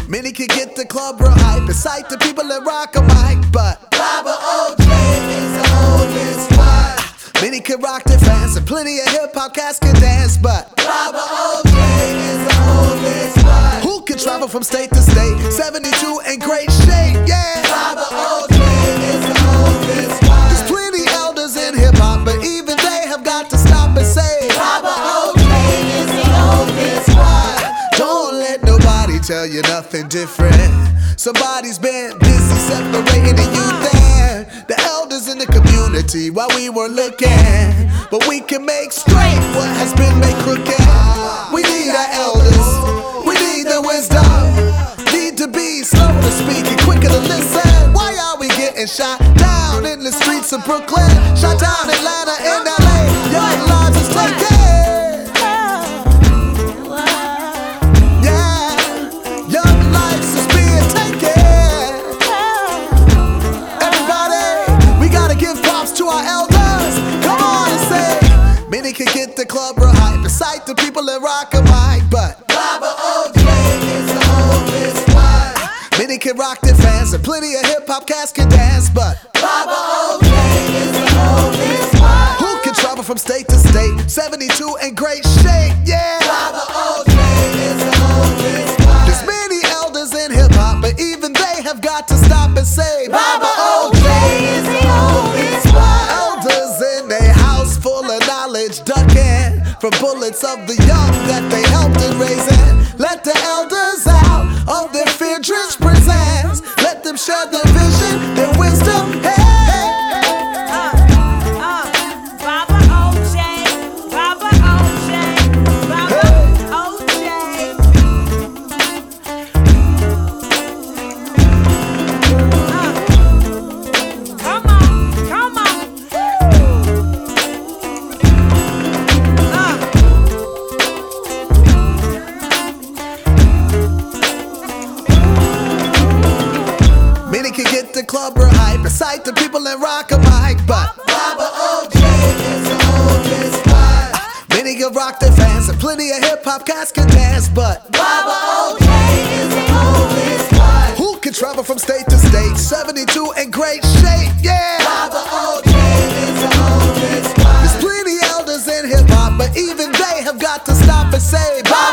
Many can get the club real hype, excite the people that rock a mic, but Baba OJ is the oldest one. Many can rock their fans, and plenty of hip-hop cats can dance, but Baba OJ is the oldest one. Who can travel from state to state, 72 in great shape, yeah. Baba OJ is the oldest one. There's plenty elders in hip-hop, but even they have got to stop and say Baba OJ is the oldest one. Don't let nobody tell you nothing different. Somebody's been busy separating the youth and the elders in the community while we weren't looking. But we can make straight what has been made crooked. We need our elders, we need their wisdom. Need to be slow to speak and quicker to listen. Why are we getting shot down in the streets of Brooklyn? Shot down Atlanta and LA, young lives is taken. Many can get the club real hype, excite the people that rock a mic, but Baba OJ is the oldest one. Many can rock their fans, and plenty of hip-hop cats can dance, but Baba OJ is the oldest one. Who can travel from state to state, 72 in great shape, yeah. Baba OJ is the oldest one. There's many elders in hip-hop, but even they have got to stop and say Baba OJ is the oldest one. Elders in a house full of knowledge, ducking from bullets of the young that they helped in raising. Let the elders out of their fear-drenched prisons. Let them share their vision, their wisdom. Hey, Baba OJ, Baba OJ, Baba OJ. Come on, come on. Many can get the club real hype, excite the people that rock a mic, but Baba OJ is the oldest one. Many can rock their fans, and plenty of hip-hop cats can dance, but Baba OJ is the oldest one. Who can travel from state to state, 72 in great shape, yeah. Baba OJ is the oldest one. There's plenty elders in hip-hop, but even they have got to stop and say Baba